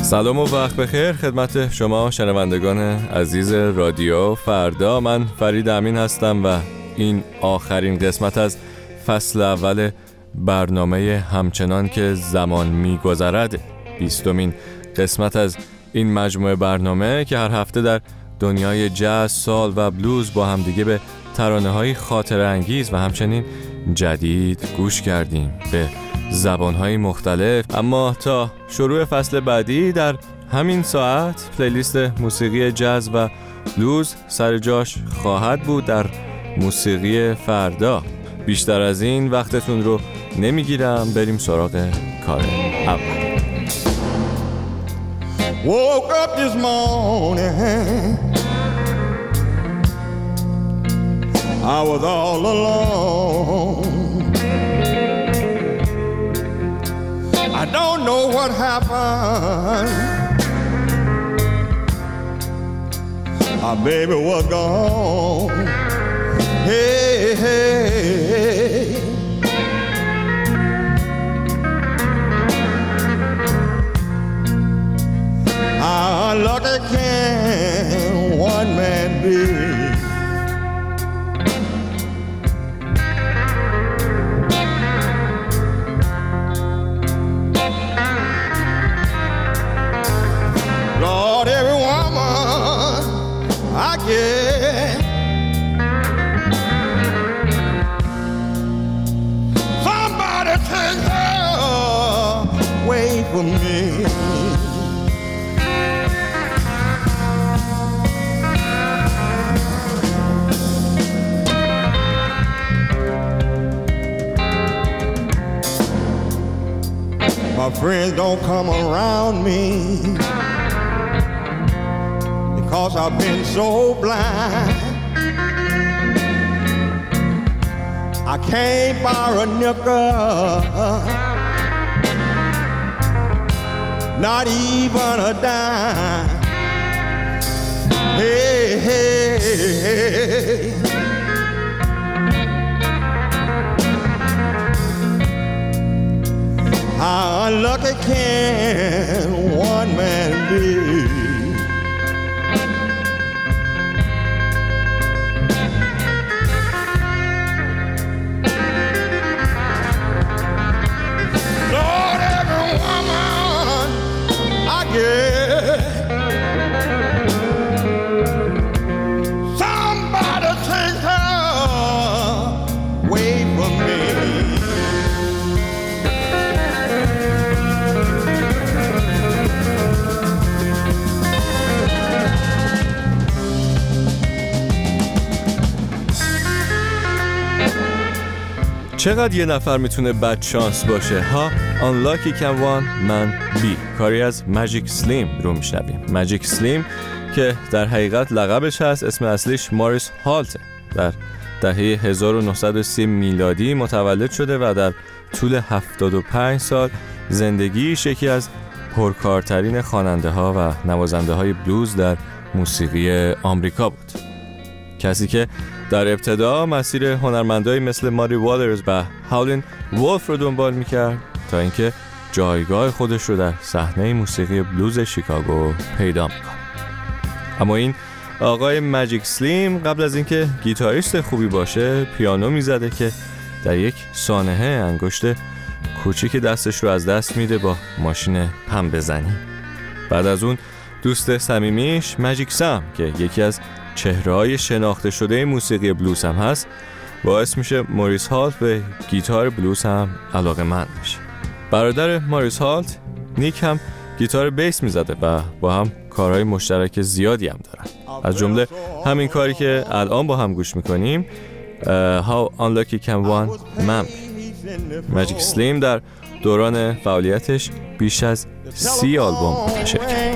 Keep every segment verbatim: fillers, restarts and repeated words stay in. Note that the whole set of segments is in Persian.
سلام و وقت بخیر خدمت شما شنوندگان عزیز رادیو فردا. من فرید امین هستم و این آخرین قسمت از فصل اول برنامه همچنان که زمان می‌گذرد، بیستمین قسمت از این مجموعه برنامه که هر هفته در دنیای جاز، سال و بلوز با همدیگه به ترانه‌های خاطره انگیز و همچنین جدید گوش کردیم به زبان‌های مختلف. اما تا شروع فصل بعدی در همین ساعت پلیلیست موسیقی جاز و بلوز سر جاش خواهد بود در موسیقی فردا. بیشتر از این وقتتون رو نمیگیرم، بریم سراغ کار اول. Woke up this morning, I was all alone. I don't know what happened. My baby was gone. Hey, hey. How lucky can one man be? Lord, every woman I get, somebody take her away from me. My friends don't come around me because I've been so blind. I can't borrow a nickel, not even a dime. Hey, hey, hey. How unlucky can one man be? Lord, every woman I get, somebody take her away from me. چقدر یه نفر میتونه بد شانس باشه ها. Unlucky can one man be، کاری از ماجیک سلیم رو میشنویم. ماجیک سلیم که در حقیقت لقبش هست، اسم اصلیش ماریس هالت، در دهه هزار و نهصد و سی میلادی متولد شده و در طول هفتاد و پنج سال زندگیش یکی از پرکارترین خواننده ها و نوازنده های بلوز در موسیقی آمریکا بود. کسی که در ابتدا مسیر هنرمندایی مثل ماری والرز و هاولین وولف رو دنبال میکرد تا اینکه جایگاه خودش رو در صحنه موسیقی بلوز شیکاگو پیدا میکنه. اما این آقای ماجیک سلیم قبل از اینکه گیتاریست خوبی باشه پیانو میزده که در یک سانحه انگشت کوچیک دستش رو از دست میده با ماشین پم بزنی. بعد از اون دوست صمیمیش ماجیک سم که یکی از چهره‌های شناخته شده موسیقی بلوز هم هست باعث میشه موریس هالت به گیتار بلوز هم علاقه‌مند بشه. برادر موریس هالت نیک هم گیتار بیس میزده و با هم کارهای مشترک زیادی هم دارن، از جمله همین کاری که الان با هم گوش میکنیم How Unlucky Can One Man Be. ماجیک سلیم در دوران فعالیتش بیش از سی آلبوم منتشر کرد.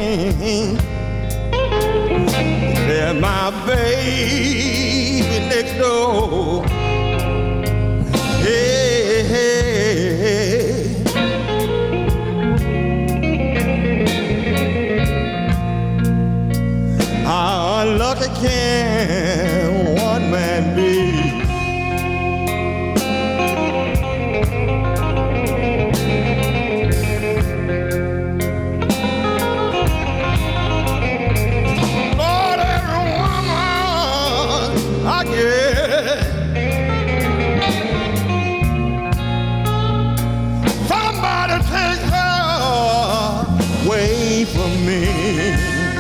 My baby next door. Hey, hey, hey. How unlucky can one man be? dream.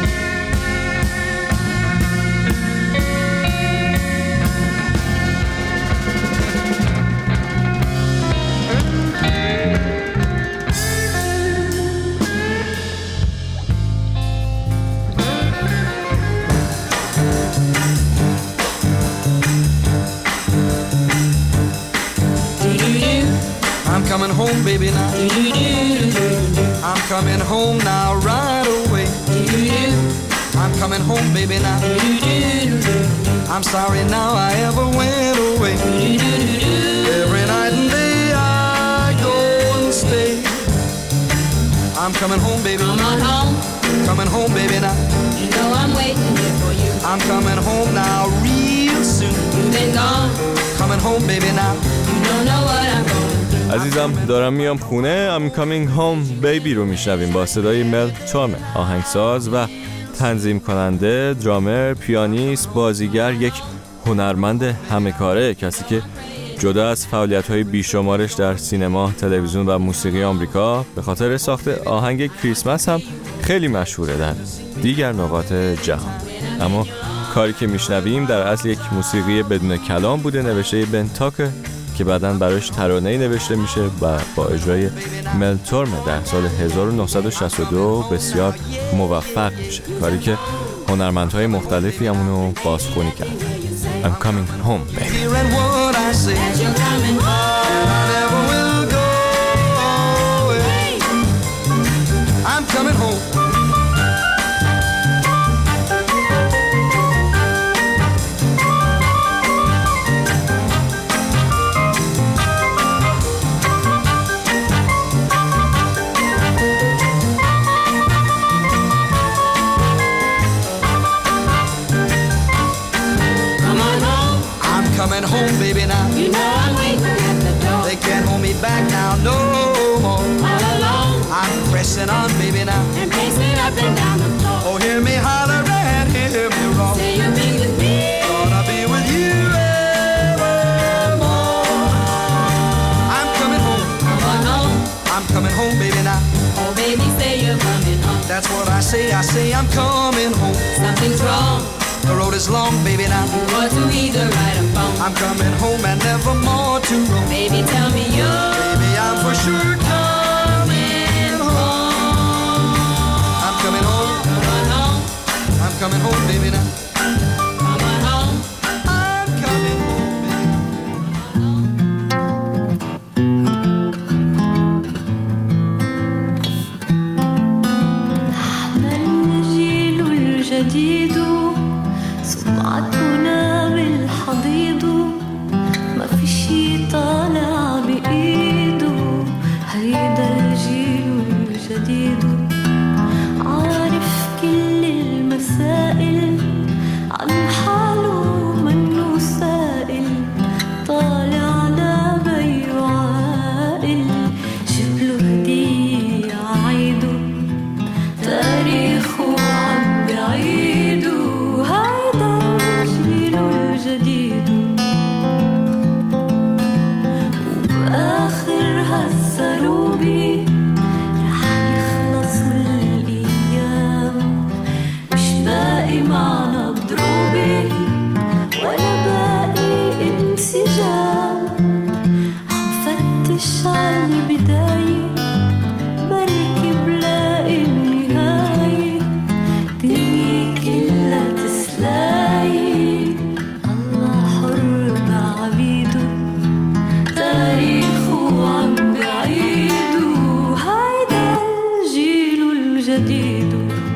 I'm coming home, baby, now. I'm coming home now, right away. I'm coming home, baby, now. I'm sorry now I ever went away. Every night and day I go and stay. I'm coming home, baby. Come on home. Coming home, baby, now. You know I'm waiting here for you. I'm coming home now, real soon. You've been gone. Coming home, baby, now. You don't know what I'm going. عزیزم دارم میام خونه. I'm coming home baby رو میشنویم با صدای مل تورمن، آهنگساز و تنظیم کننده، درامر، پیانیست، بازیگر، یک هنرمند همه کاره، کسی که جدا از فعالیت‌های بیشمارش در سینما، تلویزیون و موسیقی آمریکا به خاطر ساخت آهنگ کریسمس هم خیلی مشهوره در دیگر نقاط جهان. اما کاری که میشنویم در اصل یک موسیقی بدون کلام بوده، نوشته بن تاکر که بعداً براش ترانه‌ای نوشته میشه و با اجرای مل تورمن در سال هزار و نهصد و شصت و دو بسیار موفق میشه، کاری که هنرمندهای مختلفی همونو بازخوانی کردن. I'm coming home, baby. Hearing what I say, As you're coming home. and I never will go away. I'm coming home. Coming home, baby, now. You know I'm waiting at the door. They can't hold me back now, no more. All alone. I'm pressing on, baby, now. And pacing up and down the floor. Oh, hear me holler and hear me roar. Say you'll be with me. Gonna be with you evermore. I'm coming home. Come on home. I'm coming home, baby, now. Oh, baby, say you're coming home. That's what I say, I say I'm coming home. Something's wrong. The road is long, baby, now. You want to either right or wrong. I'm coming home and never more to roam. Baby, tell me you're Baby, I'm for sure coming home. I'm coming home. Come on home. I'm coming home, baby, now. Come on home. I'm coming home, baby. الجيل الجديد سمعتنا بالحضيض ما في شي طالع بإيده هيدا الجيل الجديد عارف كل المسائل عن حاله منه سائل طالع على بيه عاقل جبله هدية عيده تاريخه عم بعيده هيدا الجيل الجديد وبآخر هالسروبي رح يخلصوا الأيام مش باقي معنا ضروبي ولا باقي انسجام عم فتش عالبداية بركي بلاقي النهاية دنيا كلها تسلاي الله حر بعبيده تاريخه عم بعيده هيدا الجيل الجديد.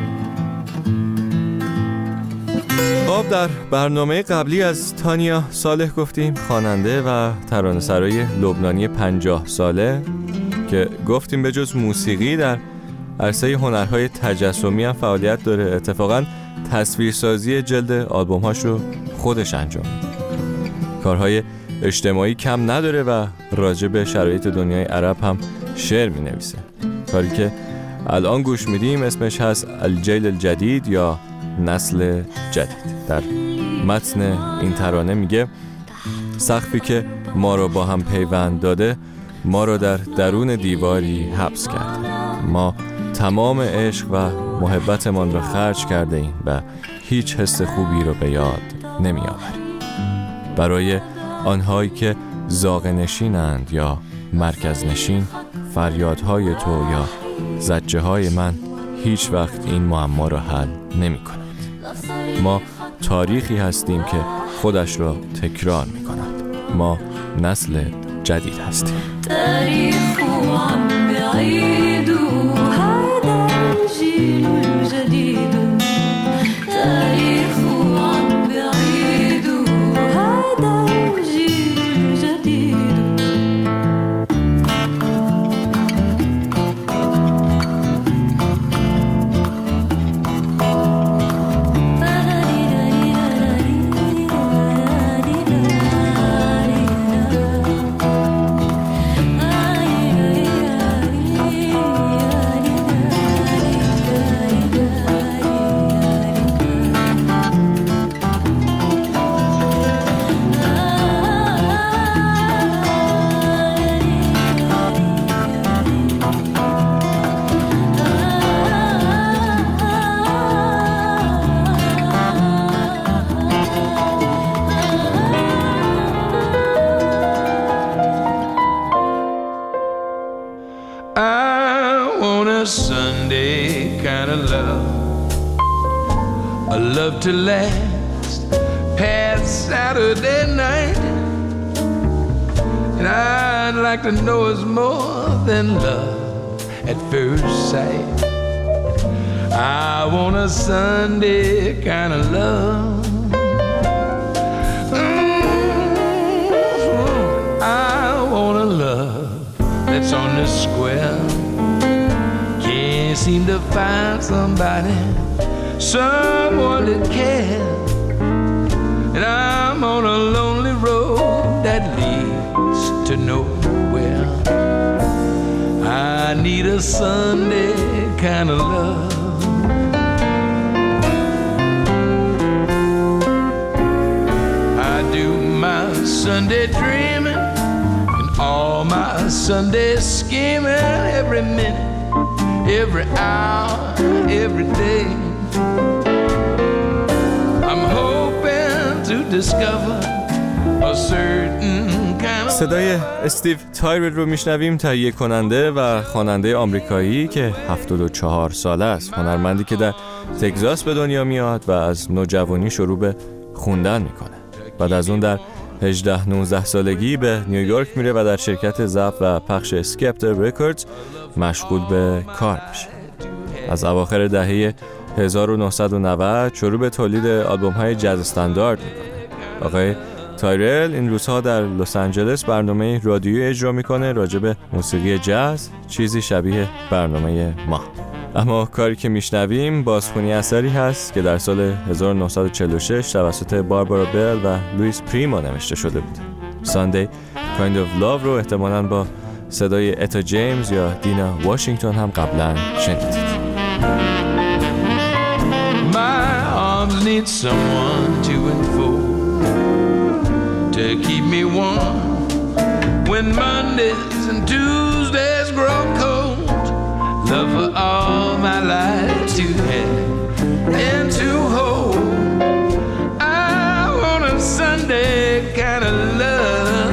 خب در برنامه قبلی از تانیا صالح گفتیم، خواننده و ترانه‌سرای لبنانی پنجاه ساله که گفتیم به جز موسیقی در عرصه هنرهای تجسمی هم فعالیت داره. اتفاقاً تصویرسازی جلد آلبوم‌هاش رو خودش انجام میده. کارهای اجتماعی کم نداره و راجع به شرایط دنیای عرب هم شعر می‌نویسه. کاری که الان گوش میدیم اسمش هست الجیل الجدید یا نسل جدید. در متن این ترانه میگه سقفی که ما رو با هم پیوند داده ما رو در درون دیواری حبس کرد. ما تمام عشق و محبتمان را خرج کرده ایم و هیچ حس خوبی را به یاد نمی آوریم. برای آنهایی که زاغه نشینند یا مرکز نشین، فریادهای تو یا زجه های من هیچ وقت این معما را حل نمی کند. ما تاریخی هستیم که خودش را تکرار می کند. ما نسل جدید هستیم. تاریخ عم بعيد هذا الجيل الجديد تاريخ عم بعيد هذا الجيل الجديد Sunday kind of love, a love to last past Saturday night, and I'd like to know it's more than love at first sight. I want a Sunday kind of love. Mm-hmm. I want a love that's on the square. Seem to find somebody, someone that cares, and I'm on a lonely road that leads to nowhere. I need a Sunday kind of love. I do my Sunday dreaming and all my Sunday scheming every minute, every hour, every day. I'm hoping to discover a certain kind of. صدای استیو تایرل رو میشنویم، تهیه کننده و خواننده آمریکایی که هفتاد و چهار ساله است. هنرمندی که در تگزاس به دنیا میاد و از نوجوانی شروع به خوندن میکنه. بعد از اون در هجده نوزده سالگی به نیویورک میره و در شرکت ضبط و پخش اسکپتر رکوردز مشغول به کار میشه. از اواخر دهه هزار و نهصد و نود شروع به تولید آلبوم‌های جاز استاندارد میکنه. آقای تایرل این روزها در لس آنجلس برنامه رادیویی اجرا میکنه راجع به موسیقی جاز، چیزی شبیه برنامه ما. اما کاری که میشنویم بازخوانی اثری هست که در سال هزار و نهصد و چهل و شش توسط باربارا بل و لوئیس پریما نوشته شده بود. Sunday Kind of Love رو احتمالاً با صدای اتا جیمز یا دینا واشنگتن هم قبلا شنیدید. My arms need someone to enfold, to keep me warm when Mondays and Tuesdays grow cold. Love for all my life to have and to hold. I want a Sunday kind of love.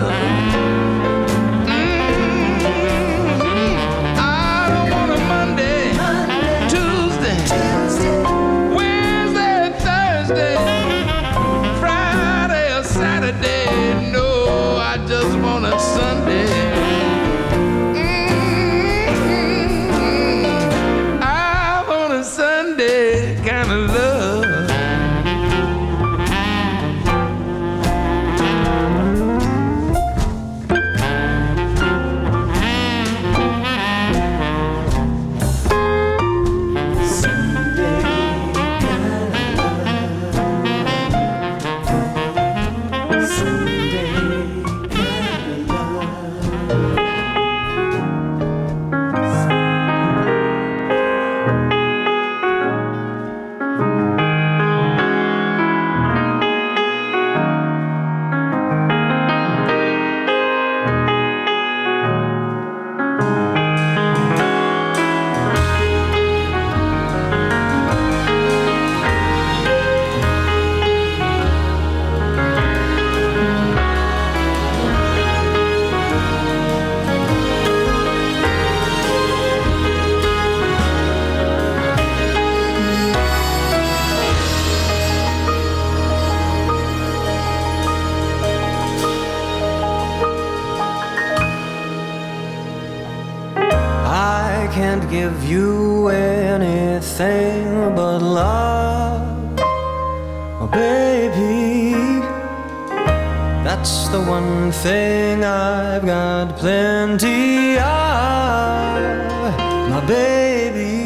can't give you anything but love, oh baby. That's the one thing I've got plenty of, my baby.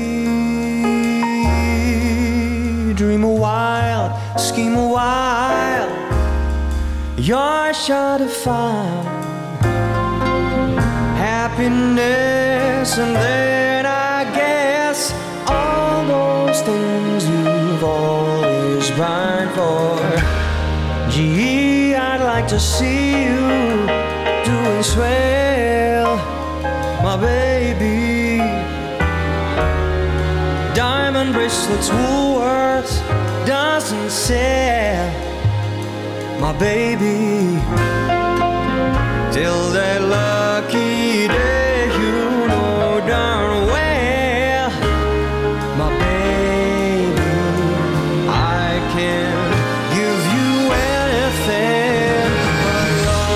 Dream a while, scheme a while, you're sure to find happiness, and then I guess all those things you've always pined for. Gee, I'd like to see you doing swell, my baby. Diamond bracelets, Woolworths doesn't sell, my baby. Till that lucky day, you know darn well, my baby, I can't give you anything but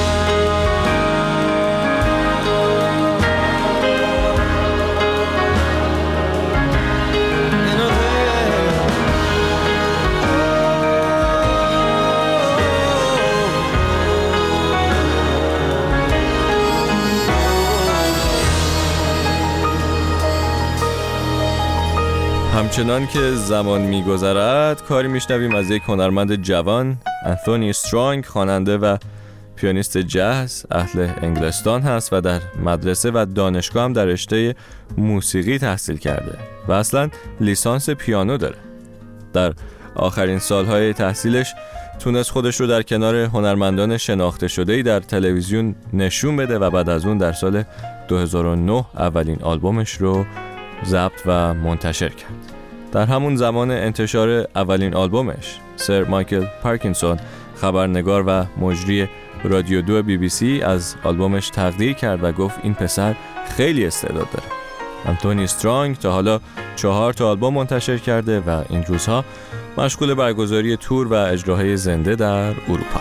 همچنان که زمان می‌گذرد کاری میشنویم از یک هنرمند جوان، انتونی استرانگ، خواننده و پیانیست جاز اهل انگلستان هست و در مدرسه و دانشگاه هم در رشته موسیقی تحصیل کرده و اصلا لیسانس پیانو داره. در آخرین سالهای تحصیلش تونست خودش رو در کنار هنرمندان شناخته شده‌ای در تلویزیون نشون بده و بعد از اون در سال دو هزار و نه اولین آلبومش رو ضبط و منتشر کرد. در همون زمان انتشار اولین آلبومش سر مایکل پارکینسون، خبرنگار و مجری رادیو دو بی بی سی، از آلبومش تقدیر کرد و گفت این پسر خیلی استعداد داره. انتونی استرانگ تا حالا چهار تا آلبوم منتشر کرده و این روزها مشغول برگزاری تور و اجراهای زنده در اروپا.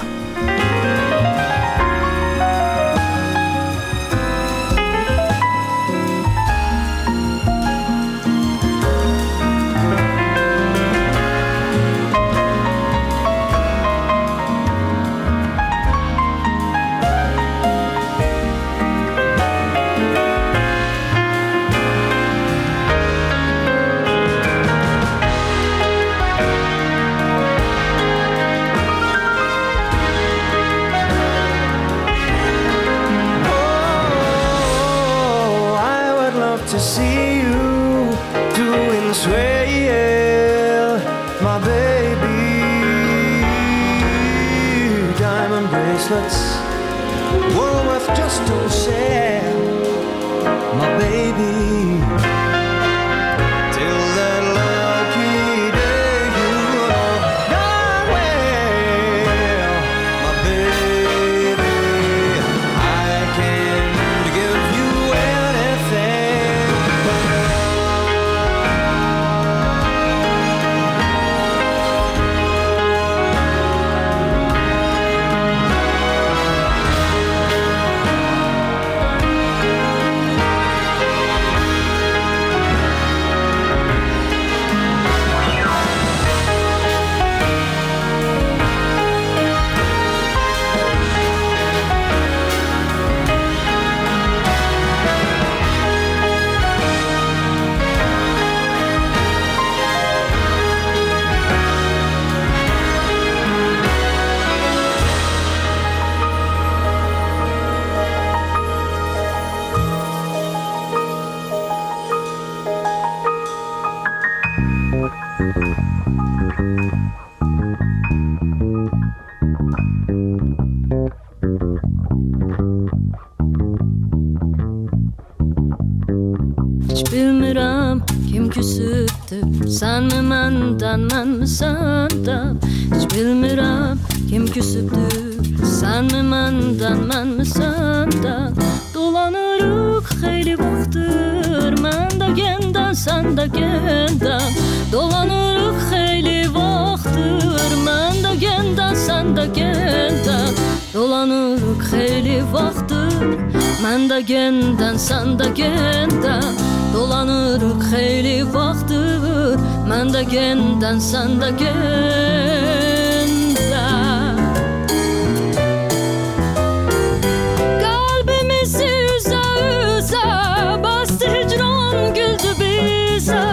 To see you doing swell, my baby. Diamond bracelets, Woolworth just don't sell, my baby. Till that lucky day, you know darn well, my baby, I can't give you anything. Hiç bilmirəm kim küsübdür, sən mi məndən, mən mi səndən? Hiç bilmirəm kim küsübdür, sən mi məndən, mən mi səndən? Dolanırıq xeyli vaxtdır, mən də gəndən, sən də gəndən. Dolanırıq xeyli vaxtdır, mən də gəndən, sən də gəndən. Dolanırıq xeyli vaxtdır, mən də gəndən, sən də gəndən. Dolanırıq خیلی وقتdır من de genden sen de genden Kalbimizi üze üze bastı hicran güldü bize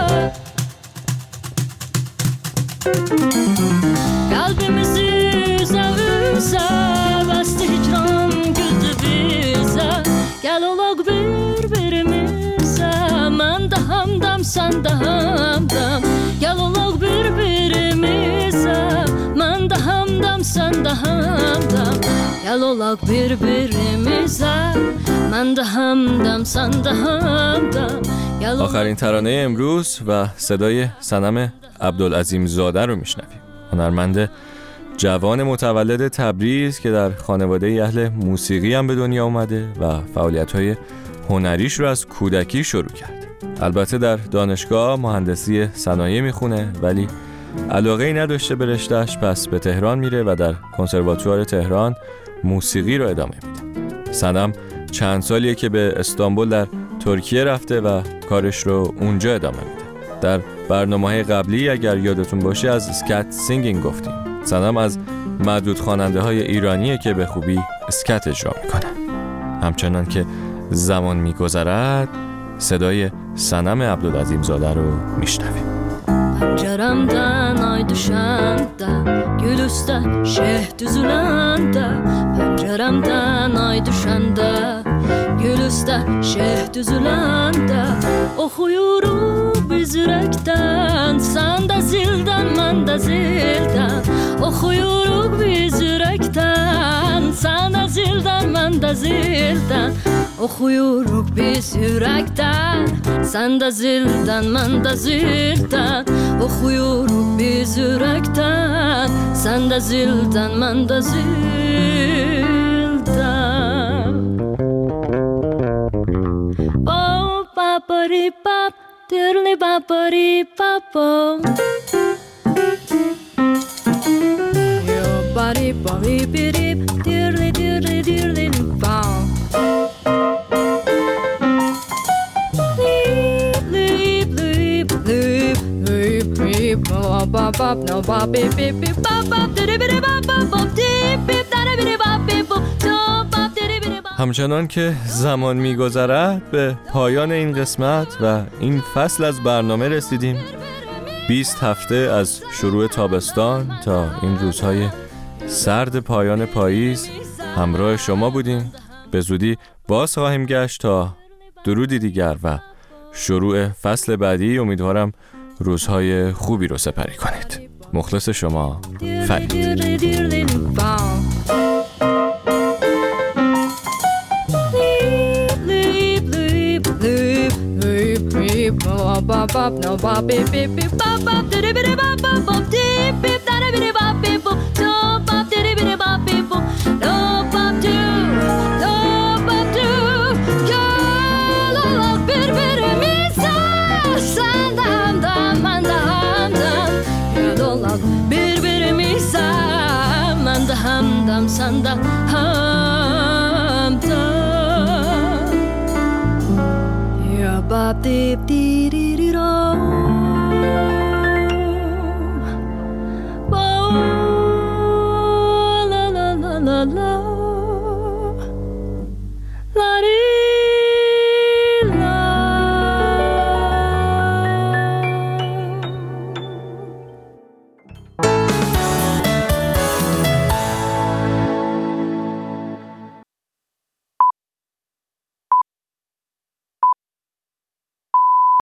Kalbimizi üze üze bastı hicran güldü bize Gel olak birbirimize men de hamdam sen de hamdam Gel olak birbirimize men de hamdam sen de hamdam Gel olak birbirimize men de hamdam sen de hamdam آخرین ترانه امروز و صدای صنم عبدالعظیم زاده رو میشنویم. هنرمند جوان متولد تبریز که در خانواده اهل موسیقی هم به دنیا اومده و فعالیت‌های هنریش رو از کودکی شروع کرد. البته در دانشگاه مهندسی صنایع میخونه ولی علاقه‌ای نداشته به رشته‌اش، پس به تهران میره و در کنسرواتوار تهران موسیقی رو ادامه میده. صنم چند سالیه که به استانبول در ترکیه رفته و کارش رو اونجا ادامه میده. در برنامه‌های قبلی اگر یادتون باشه از اسکت سینگینگ گفتیم. صنم از معدود خواننده های ایرانیه که به خوبی اسکت اجرا میکنه. همچنان که زمان میگذرد صدای صنم عبدالعظیم زاده رو میشنویم. Penceremden ay düşende Gül üstte şeh düzülende Penceremden ay düşende Gül üstte şeh düzülende Oxuyuruq biz ürəkdən Sən də zildən, mən də zildən Oxuyuruq biz ürəkdən Sən də zildən, mən də zildən Oxuyuruq biz ürəkdən Sən də zildən, mən də zildən Oxuyuruq biz ürəkdən Sən də zildən, mən də zildən Bop, bapari, bap Dirli, bapari, bapo Yo, bari, bari, biri Dirli, dirli, dirli, bop همچنان که زمان می‌گذرد به پایان این قسمت و این فصل از برنامه رسیدیم. بیست هفته از شروع تابستان تا این روزهای سرد پایان پاییز همراه شما بودیم. به زودی باز خواهیم گشت تا درودی دیگر و شروع فصل بعدی. امیدوارم روزهای خوبی رو سپری کنید. مخلص شما، فرید. Hamdam sanda hamdam Ya bab dip diri ro Ba la la la la la